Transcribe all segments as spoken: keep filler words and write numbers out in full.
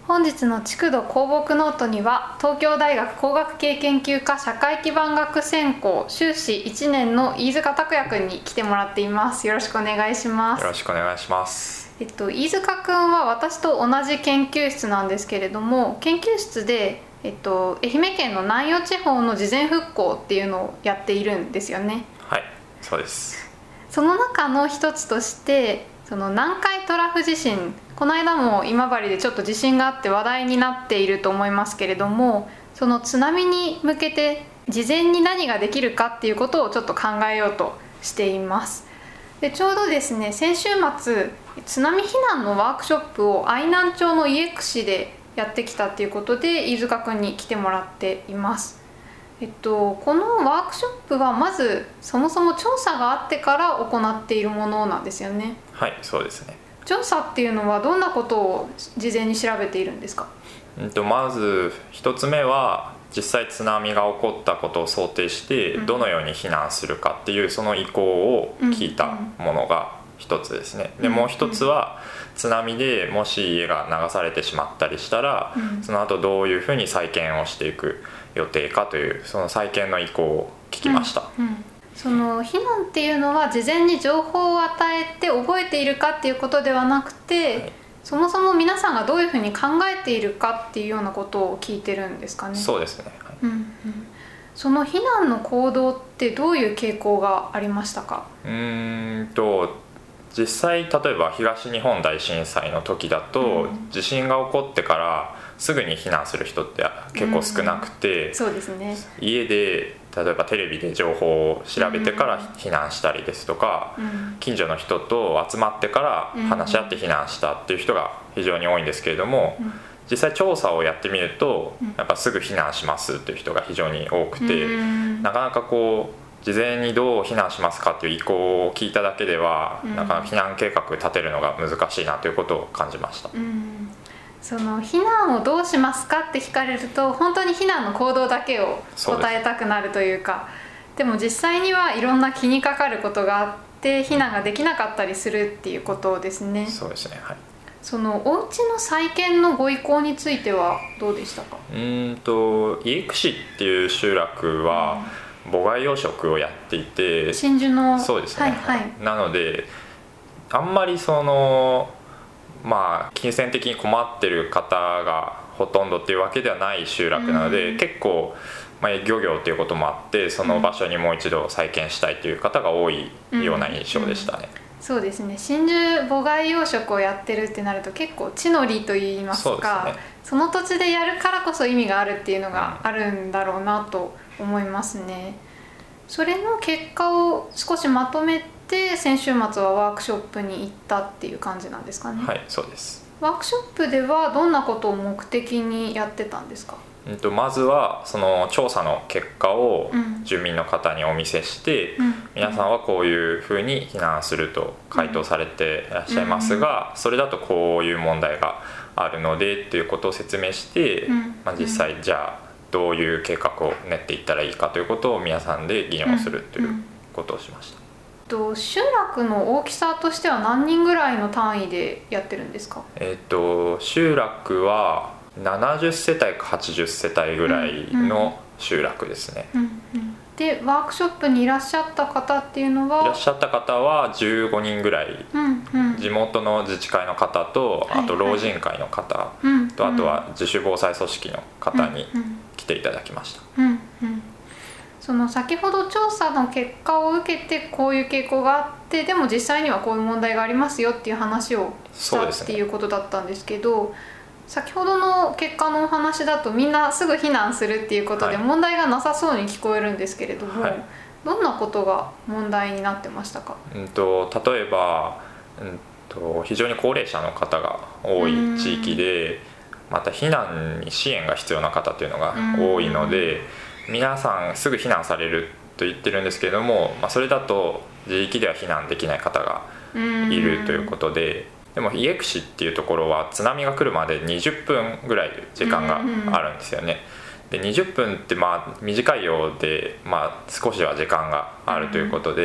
本日の築土公木ノートには東京大学工学系研究科社会基盤学専攻修士いちねんの飯塚拓也くんに来てもらっています。よろしくお願いします。 よろしくお願いします。 えっと、飯塚くんは私と同じ研究室なんですけれども、研究室で、えっと、愛媛県の南予地方の事前復興っていうのをやっているんですよね。 はい、そうです。 その中の一つとしてその南海トラフ地震、この間も今治でちょっと地震があって話題になっていると思いますけれども、その津波に向けて事前に何ができるかっていうことをちょっと考えようとしています。でちょうどですね、先週末津波避難のワークショップを愛南町のイエクシでやってきたっていうことで飯塚くんに来てもらっています。えっと、このワークショップはまずそもそも調査があってから行っているものなんですよね。 はい、そうですね。 調査っていうのはどんなことを事前に調べているんですか？ うんとまず一つ目は実際津波が起こったことを想定してどのように避難するかっていうその意向を聞いたものが一つですね。でもう一つは津波でもし家が流されてしまったりしたら、その後どういうふうに再建をしていく予定かというその再建の意向を聞きました。 うんうん、その避難っていうのは事前に情報を与えて覚えているかっていうことではなくて、はい、そもそも皆さんがどういうふうに考えているかっていうようなことを聞いてるんですかね。 そうですね、はい。 うんうん、その避難の行動ってどういう傾向がありましたか？ うーんと実際例えば東日本大震災の時だと、うん、地震が起こってからすぐに避難する人って結構少なくて、 うん、そうですね、 家で例えばテレビで情報を調べてから避難したりですとか、うん、近所の人と集まってから話し合って避難したっていう人が非常に多いんですけれども、うん、実際調査をやってみるとやっぱすぐ避難しますっていう人が非常に多くて、うん、なかなかこう事前にどう避難しますかっていう意向を聞いただけでは、うん、なかなか避難計画立てるのが難しいなということを感じました。 うん、その避難をどうしますかって聞かれると本当に避難の行動だけを答えたくなるというか、でも実際にはいろんな気にかかることがあって避難ができなかったりするっていうことですね。 そうですね、はい。 そのお家の再建のご意向についてはどうでしたか？ うーんと家久っていう集落は、うん母貝養殖をやっていて、 真珠のそうですね、 はいはい、 なのであんまりそのまあ金銭的に困ってる方がほとんどっていうわけではない集落なので、うん、結構、まあ、漁業っていうこともあってその場所にもう一度再建したいという方が多いような印象でしたね。 うんうん、そうですね、真珠母貝養殖をやってるってなると結構地の利といいますか、 そうですね、その土地でやるからこそ意味があるっていうのがあるんだろうなと思いますね。それの結果を少しまとめて先週末はワークショップに行ったっていう感じなんですかね。 はい、そうです。 ワークショップではどんなことを目的にやってたんですか？ うんとまずはその調査の結果を住民の方にお見せして、うん、皆さんはこういうふうに避難すると回答されていらっしゃいますが、うん、それだとこういう問題があるのでっていうことを説明して、うん、まあ、実際じゃあどういう計画を練っていったらいいかということを皆さんで議論するということをしました。 うんうん、と集落の大きさとしては何人ぐらいの単位でやってるんですか？ えっと集落はななじゅっせたいかはちじゅっせたいぐらいの集落ですね。 うんうんうん、でワークショップにいらっしゃった方っていうのは？ いらっしゃった方はじゅうごにんぐらい、うんうん、地元の自治会の方と、あと老人会の方と、はいはい、あとは自主防災組織の方に来ていただきました。 うんうんうん、その先ほど調査の結果を受けてこういう傾向があってでも実際にはこういう問題がありますよっていう話をしたっていうことだったんですけど、先ほどの結果のお話だとみんなすぐ避難するっていうことで問題がなさそうに聞こえるんですけれども、はい、どんなことが問題になってましたか？ うんと例えば、うんと非常に高齢者の方が多い地域で、また避難に支援が必要な方っていうのが多いので、皆さんすぐ避難されると言ってるんですけれども、まあ、それだと自力では避難できない方がいるということで、でも家久っていうところは津波が来るまでにじゅっぷんぐらい時間があるんですよね。でにじゅっぷんってまあ短いようで、まあ、少しは時間があるということで、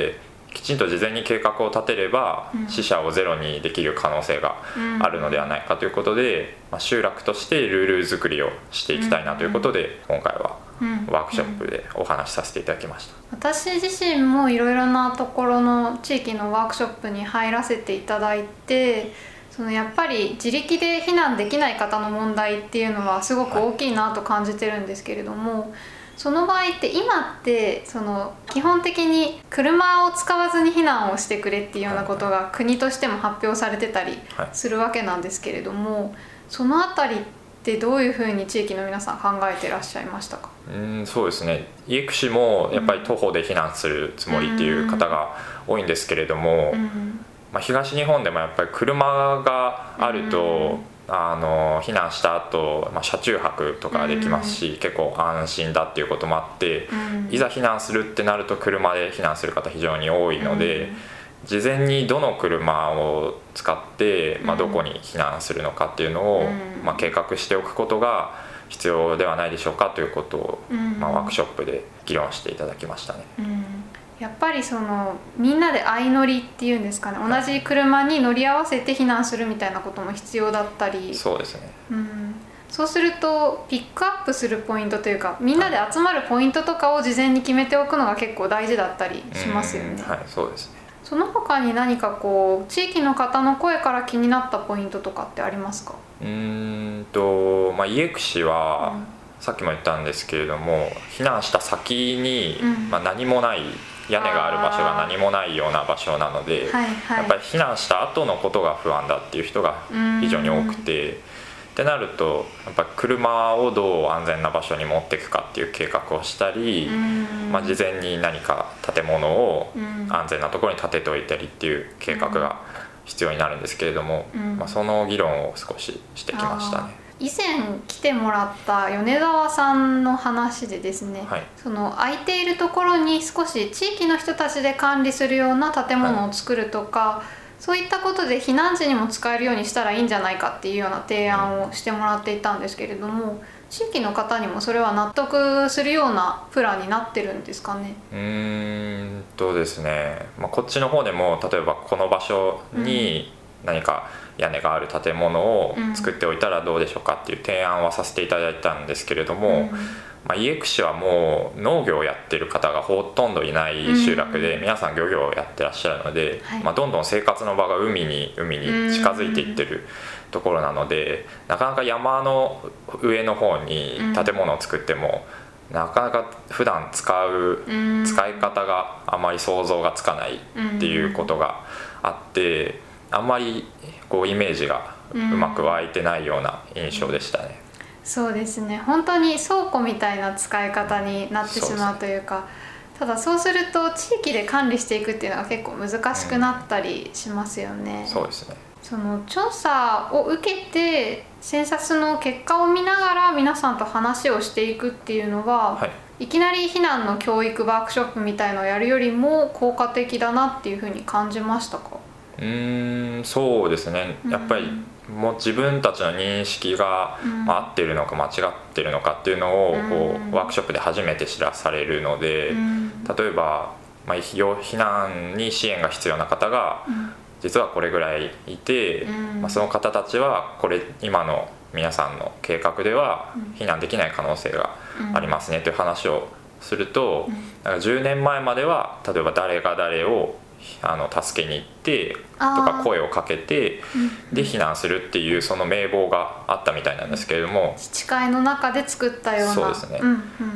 きちんと事前に計画を立てれば、 うん、 死者をゼロにできる可能性があるのではないかということで、まあ、集落としてルール作りをしていきたいなということで、今回はワークショップでお話しさせていただきました。 私自身もいろいろなところの地域のワークショップに入らせていただいて、そのやっぱり自力で避難できない方の問題っていうのはすごく大きいなと感じてるんですけれども、はい、その場合って今ってその基本的に車を使わずに避難をしてくれっていうようなことが国としても発表されてたりするわけなんですけれども、はい、そのあたりってどういうふうに地域の皆さん考えていらっしゃいましたか？ うん、そうですね、家久市もやっぱり徒歩で避難するつもりっていう方が多いんですけれども、うんうん、まあ、東日本でもやっぱり車があると、うん、あの避難した後、まあ、車中泊とかできますし、うん、結構安心だっていうこともあって、うん、いざ避難するってなると車で避難する方非常に多いので、うん、事前にどの車を使って、まあ、どこに避難するのかっていうのを、うん、まあ、計画しておくことが必要ではないでしょうかということを、うん、まあ、ワークショップで議論していただきましたね。 うん、やっぱりそのみんなで相乗りっていうんですかね、同じ車に乗り合わせて避難するみたいなことも必要だったり。 そうですね、 うん、そうするとピックアップするポイントというか、みんなで集まるポイントとかを事前に決めておくのが結構大事だったりしますよね。 はい、そうですね。 その他に何かこう地域の方の声から気になったポイントとかってありますか？ うーんと、まあ、家久市は、うん、さっきも言ったんですけれども、避難した先に、うん、まあ、何もない屋根がある場所が何もないような場所なので、はいはい、やっぱり避難した後のことが不安だっていう人が非常に多くて、ってなるとやっぱり車をどう安全な場所に持っていくかっていう計画をしたり、まあ、事前に何か建物を安全なところに建てておいたりっていう計画が必要になるんですけれども、まあ、その議論を少ししてきましたね。 以前来てもらった米沢さんの話でですね、はい、その空いているところに少し地域の人たちで管理するような建物を作るとか、はい、そういったことで避難時にも使えるようにしたらいいんじゃないかっていうような提案をしてもらっていたんですけれども、地域の方にもそれは納得するようなプランになってるんですかね？ うーんとですね、まあ、こっちの方でも例えばこの場所に何か屋根がある建物を作っておいたらどうでしょうかっていう提案はさせていただいたんですけれども、うん、まあ、家久市はもう農業をやってる方がほとんどいない集落で、皆さん漁業をやってらっしゃるので、はい、まあ、どんどん生活の場が海に海に近づいていってるところなので、なかなか山の上の方に建物を作っても、なかなか普段使う使い方があまり想像がつかないっていうことがあって、あんまりこうイメージがうまく湧いてないような印象でしたね。 そうですね、本当に倉庫みたいな使い方になってしまうというか、ただそうすると地域で管理していくっていうのが結構難しくなったりしますよね。 うん、そうですね。 その調査を受けてセンサスの結果を見ながら皆さんと話をしていくっていうのは、はい、いきなり避難の教育ワークショップみたいのをやるよりも効果的だなっていうふうに感じましたか？ うーん、そうですね、やっぱりもう自分たちの認識が、うん、まあ、合ってるのか間違ってるのかっていうのをこう、うん、ワークショップで初めて知らされるので、うん、例えば、まあ、避難に支援が必要な方が実はこれぐらいいて、うん、まあ、その方たちはこれ今の皆さんの計画では避難できない可能性がありますねという話をすると、なんかじゅうねんまえまでは例えば誰が誰をあの助けに行ってとか声をかけてで避難するっていうその名簿があったみたいなんですけれども、 自治会の中で作ったような。 そうですね、うんうん、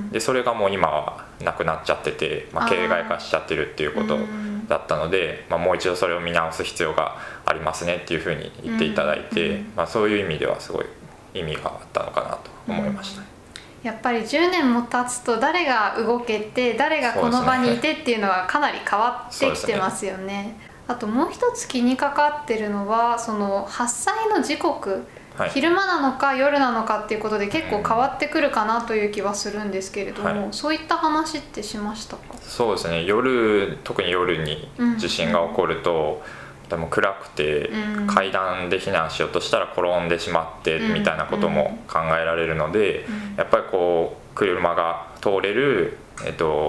でそれがもう今はなくなっちゃってて、まあ、形骸化しちゃってるっていうことだったので、まあ、もう一度それを見直す必要がありますねっていうふうに言っていただいて、うんうん、まあ、そういう意味ではすごい意味があったのかなと思いました。うん、 やっぱりじゅうねんも経つと誰が動けて誰がこの場にいてっていうのはかなり変わってきてますよね。あともう一つ気にかかってるのはその発災の時刻、はい、昼間なのか夜なのかっていうことで結構変わってくるかなという気はするんですけれども、はい、そういった話ってしましたか？ そうですね、夜特に夜に地震が起こると、うん、でも暗くて階段で避難しようとしたら転んでしまってみたいなことも考えられるので、やっぱりこう車が通れる、えっと、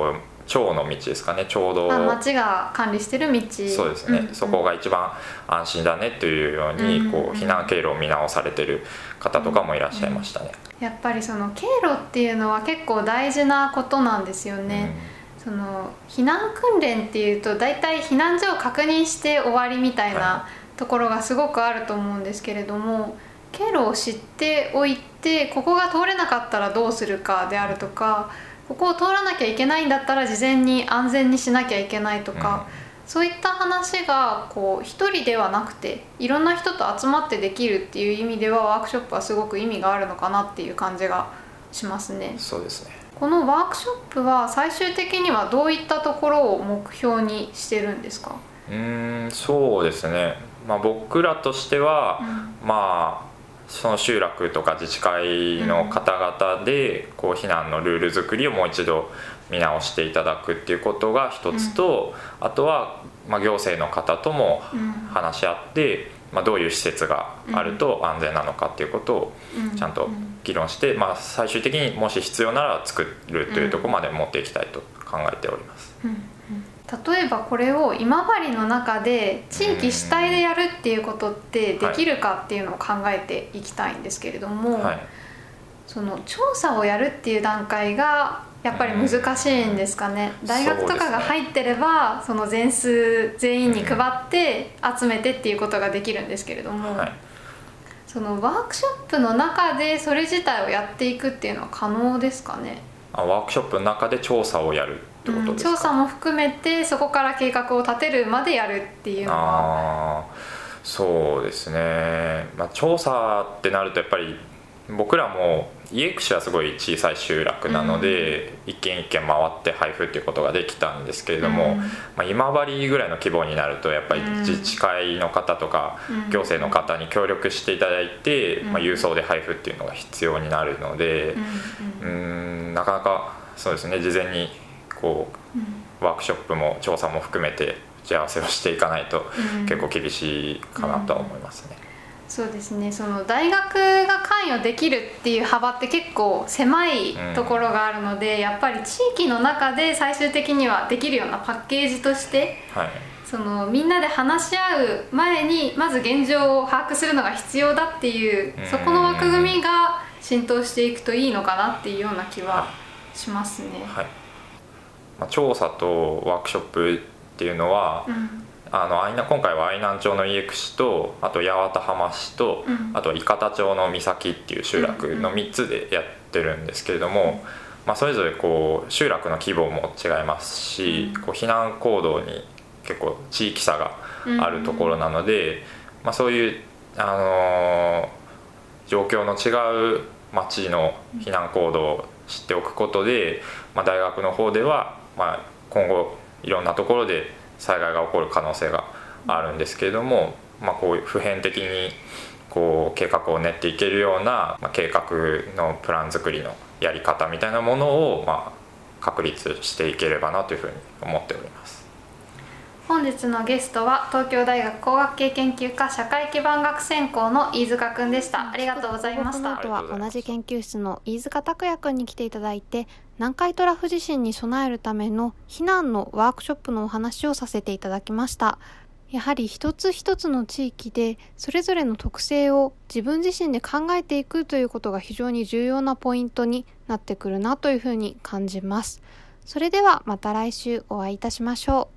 町の道ですかね、ちょうどあ町が管理してる道。 そうですね、うんうん、そこが一番安心だねというように、うんうん、こう避難経路を見直されてる方とかもいらっしゃいましたね、 うんうん、やっぱりその経路っていうのは結構大事なことなんですよね、うん、その避難訓練っていうとだいたい避難所を確認して終わりみたいなところがすごくあると思うんですけれども、経路を知っておいてここが通れなかったらどうするかであるとか、ここを通らなきゃいけないんだったら事前に安全にしなきゃいけないとか、うん、そういった話がこう一人ではなくていろんな人と集まってできるっていう意味ではワークショップはすごく意味があるのかなっていう感じがしますね。 そうですね。 このワークショップは最終的にはどういったところを目標にしてるんですか？ うーんそうですね、まあ、僕らとしては、うん、まあその集落とか自治会の方々でこう避難のルール作りをもう一度見直していただくっていうことが一つと、あとはまあ行政の方とも話し合って、まあどういう施設があると安全なのかっていうことをちゃんと議論して、まあ最終的にもし必要なら作るというところまで持っていきたいと考えております。 うんうん、例えばこれを今治の中で地域主体でやるっていうことってできるかっていうのを考えていきたいんですけれども、はい、その調査をやるっていう段階がやっぱり難しいんですかね。大学とかが入ってればその全数全員に配って集めてっていうことができるんですけれども、はい、そのワークショップの中でそれ自体をやっていくっていうのは可能ですかね。 あ、ワークショップの中で調査をやるってことですか？ うん、調査も含めてそこから計画を立てるまでやるっていうのは。 あそうですね、まあ、調査ってなるとやっぱり僕らも家串はすごい小さい集落なので、うん、一軒一軒回って配布っていうことができたんですけれども、うんまあ、今治ぐらいの規模になるとやっぱり自治会の方とか行政の方に協力していただいて、うんまあ、郵送で配布っていうのが必要になるので、うん、うんなかなかそうですね、事前にこうワークショップも調査も含めて打ち合わせをしていかないと結構厳しいかなとは思いますね。 うんうん、そうですね、その大学が関与できるっていう幅って結構狭いところがあるので、うん、やっぱり地域の中で最終的にはできるようなパッケージとして、はい、そのみんなで話し合う前にまず現状を把握するのが必要だっていう、うん、そこの枠組みが浸透していくといいのかなっていうような気はしますね。はいはい、 まあ、調査とワークショップっていうのは、うんあの今回は愛南町の家串とあと八幡浜市と、うん、あと伊方町の三崎っていう集落のみっつでやってるんですけれども、うんまあ、それぞれこう集落の規模も違いますし、うん、こう避難行動に結構地域差があるところなので、うんまあ、そういう、あのー、状況の違う町の避難行動を知っておくことで、まあ、大学の方では、まあ、今後いろんなところで災害が起こる可能性があるんですけれども、まあ、こういう普遍的にこう計画を練っていけるような、まあ、計画のプラン作りのやり方みたいなものを、まあ、確立していければなというふうに思っております。 本日のゲストは東京大学工学系研究科社会基盤学専攻の飯塚くんでした。ありがとうございました。 あとは同じ研究室の飯塚拓也くんに来ていただいて、南海トラフ地震に備えるための避難のワークショップのお話をさせていただきました。やはり一つ一つの地域でそれぞれの特性を自分自身で考えていくということが非常に重要なポイントになってくるなというふうに感じます。それではまた来週お会いいたしましょう。